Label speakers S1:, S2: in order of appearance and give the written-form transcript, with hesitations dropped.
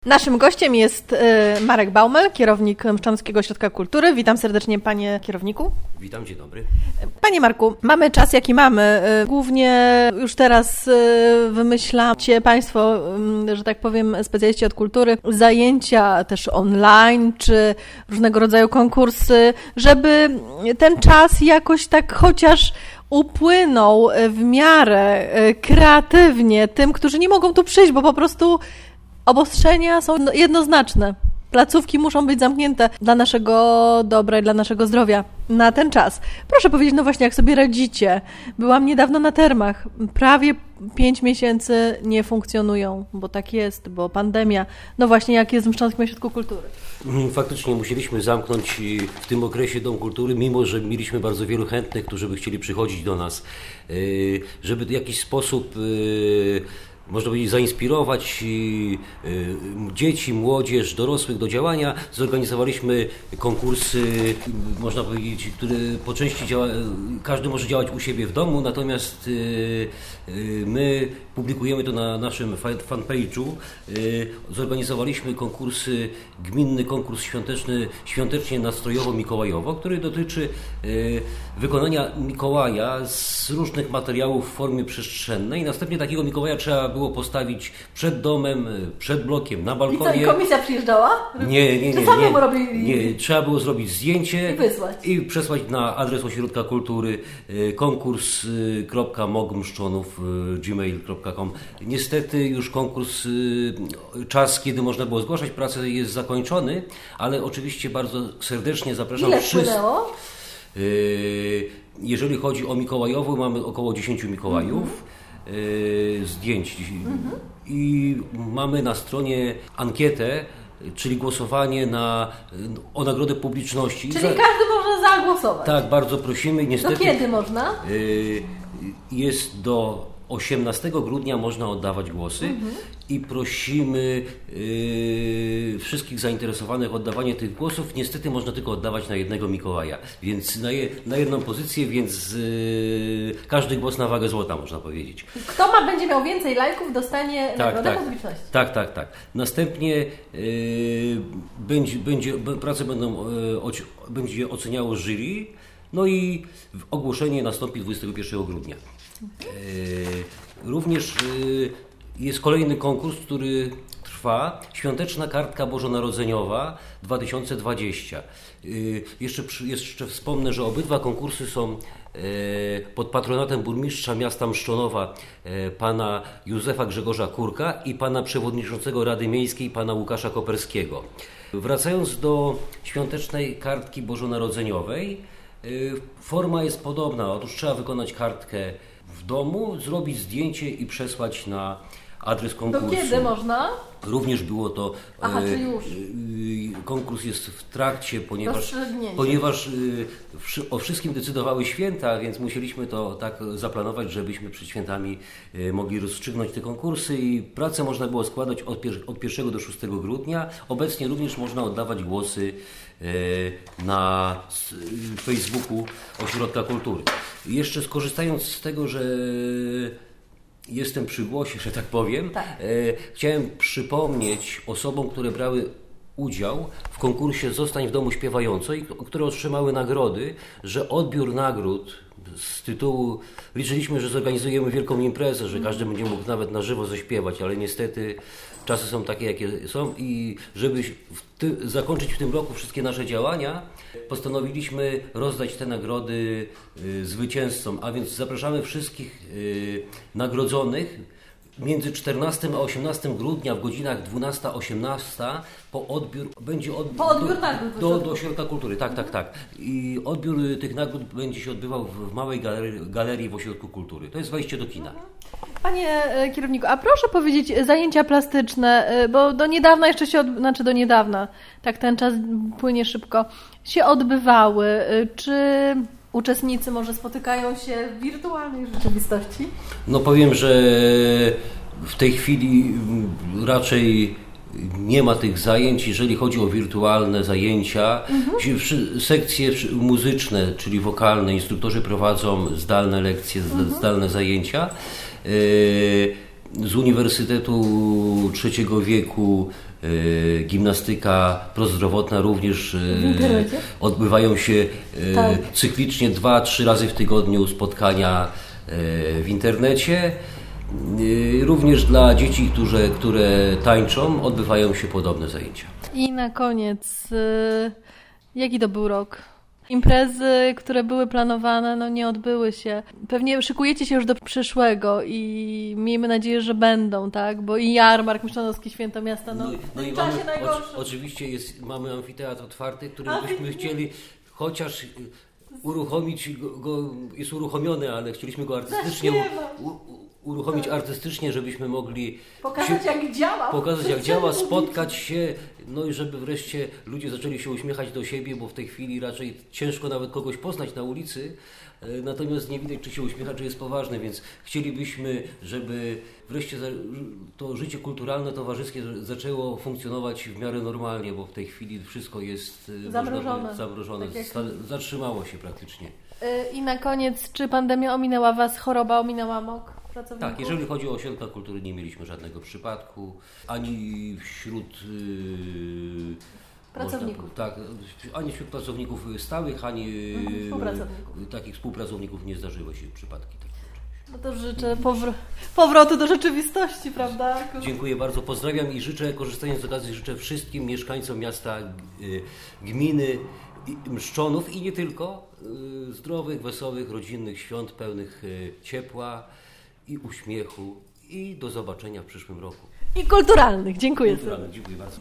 S1: Naszym gościem jest Marek Baumel, kierownik Mszczanowskiego Ośrodka Kultury. Witam serdecznie, panie kierowniku.
S2: Witam, dzień dobry.
S1: Panie Marku, mamy czas jaki mamy. Głównie już teraz wymyślacie państwo, że tak powiem, specjaliści od kultury, zajęcia też online, czy różnego rodzaju konkursy, żeby ten czas jakoś tak chociaż upłynął w miarę kreatywnie tym, którzy nie mogą tu przyjść, bo po prostu obostrzenia są jednoznaczne. Placówki muszą być zamknięte dla naszego dobra i dla naszego zdrowia na ten czas. Proszę powiedzieć, no właśnie, jak sobie radzicie? Byłam niedawno na termach. Prawie 5 miesięcy nie funkcjonują, bo tak jest, bo pandemia. No właśnie, jak jest w Mszczanowskim Ośrodku Kultury?
S2: Faktycznie musieliśmy zamknąć w tym okresie Dom Kultury, mimo że mieliśmy bardzo wielu chętnych, którzy by chcieli przychodzić do nas, żeby w jakiś sposób można powiedzieć, zainspirować dzieci, młodzież, dorosłych do działania. Zorganizowaliśmy konkursy, można powiedzieć, które po części każdy może działać u siebie w domu, natomiast my publikujemy to na naszym fanpage'u. Zorganizowaliśmy konkursy, gminny konkurs świąteczny, świątecznie nastrojowo-mikołajowo, który dotyczy wykonania Mikołaja z różnych materiałów w formie przestrzennej. Następnie takiego Mikołaja trzeba było postawić przed domem, przed blokiem, na balkonie.
S1: I co, komisja przyjeżdżała?
S2: Nie.
S1: Czy samemu robili?
S2: Nie, trzeba było zrobić zdjęcie
S1: i wysłać.
S2: I przesłać na adres Ośrodka Kultury konkurs.mogmszczonów@gmail.com. Niestety już konkurs, czas, kiedy można było zgłaszać pracę, jest zakończony, ale oczywiście bardzo serdecznie zapraszam wszystkich. Ile
S1: wpłynęło?
S2: Jeżeli chodzi o Mikołajową, mamy około 10 Mikołajów. Zdjęć. I mamy na stronie ankietę, czyli głosowanie o nagrodę publiczności.
S1: Czyli każdy może zagłosować.
S2: Tak, bardzo prosimy. Niestety,
S1: do kiedy można?
S2: Jest do 18 grudnia można oddawać głosy i prosimy wszystkich zainteresowanych o oddawanie tych głosów. Niestety można tylko oddawać na jednego Mikołaja, więc na jedną pozycję, więc każdy głos na wagę złota, można powiedzieć.
S1: Kto będzie miał więcej lajków, dostanie nagrodę publiczności.
S2: Tak. Następnie pracę będzie oceniało jury, no i ogłoszenie nastąpi 21 grudnia. Również jest kolejny konkurs, który trwa. Świąteczna kartka bożonarodzeniowa 2020. Jeszcze wspomnę, że obydwa konkursy są pod patronatem burmistrza miasta Mszczonowa, pana Józefa Grzegorza Kurka i pana przewodniczącego Rady Miejskiej, pana Łukasza Koperskiego. Wracając do świątecznej kartki bożonarodzeniowej, forma jest podobna. Otóż trzeba wykonać kartkę w domu, zrobić zdjęcie i przesłać na adres konkursu.
S1: Do kiedy można?
S2: Również było to.
S1: Czy już?
S2: Konkurs jest w trakcie, ponieważ o wszystkim decydowały święta, więc musieliśmy to tak zaplanować, żebyśmy przed świętami mogli rozstrzygnąć te konkursy i pracę można było składać od 1 do 6 grudnia. Obecnie również można oddawać głosy na Facebooku Ośrodka Kultury. Jeszcze skorzystając z tego, że jestem przy głosie, że tak powiem, chciałem przypomnieć osobom, które brały udział w konkursie Zostań w domu śpiewająco i które otrzymały nagrody, że odbiór nagród z tytułu, liczyliśmy, że zorganizujemy wielką imprezę, że każdy będzie mógł nawet na żywo zaśpiewać, ale niestety czasy są takie, jakie są i żeby zakończyć w tym roku wszystkie nasze działania, postanowiliśmy rozdać te nagrody zwycięzcom, a więc zapraszamy wszystkich nagrodzonych między 14 a 18 grudnia w godzinach 12-18 do Ośrodka Kultury. Tak. I odbiór tych nagród będzie się odbywał w małej galerii w Ośrodku Kultury. To jest wejście do kina.
S1: Panie kierowniku, a proszę powiedzieć, zajęcia plastyczne, bo do niedawna jeszcze do niedawna, tak ten czas płynie szybko, się odbywały. Czy uczestnicy może spotykają się w wirtualnej rzeczywistości? No
S2: powiem, że w tej chwili raczej nie ma tych zajęć, jeżeli chodzi o wirtualne zajęcia. Sekcje muzyczne, czyli wokalne, instruktorzy prowadzą zdalne lekcje, zdalne zajęcia. Z Uniwersytetu Trzeciego Wieku gimnastyka prozdrowotna również odbywają się cyklicznie 2-3 razy w tygodniu spotkania w internecie. Również dla dzieci, które tańczą, odbywają się podobne zajęcia.
S1: I na koniec, jaki to był rok? Imprezy, które były planowane, nie odbyły się. Pewnie szykujecie się już do przyszłego i miejmy nadzieję, że będą, tak? Bo i jarmark Mszczanowski, Święto Miasta,
S2: i
S1: czasie najgorszym.
S2: Oczywiście mamy amfiteatr otwarty, który byśmy chcieli chociaż uruchomić go, jest uruchomiony, ale chcieliśmy go artystycznie uruchomić artystycznie, żebyśmy mogli
S1: pokazać jak działa,
S2: spotkać się, i żeby wreszcie ludzie zaczęli się uśmiechać do siebie, bo w tej chwili raczej ciężko nawet kogoś poznać na ulicy, natomiast nie widać, czy się uśmiecha, czy jest poważny, więc chcielibyśmy, żeby wreszcie to życie kulturalne, towarzyskie zaczęło funkcjonować w miarę normalnie, bo w tej chwili wszystko jest zamrożone. Zatrzymało się praktycznie.
S1: I na koniec, czy pandemia ominęła Was, choroba ominęła MOK?
S2: Tak, jeżeli chodzi o ośrodka kultury, nie mieliśmy żadnego przypadku, ani wśród
S1: pracowników.
S2: Ani wśród pracowników stałych, ani takich współpracowników nie zdarzyły się przypadki.
S1: To życzę powrotu do rzeczywistości, prawda?
S2: Dziękuję bardzo, pozdrawiam i życzę, korzystając z okazji, życzę wszystkim mieszkańcom miasta, gminy Mszczonów i nie tylko, zdrowych, wesołych, rodzinnych świąt, pełnych ciepła i uśmiechu i do zobaczenia w przyszłym roku.
S1: I kulturalnych. Dziękuję.
S2: Dziękuję bardzo.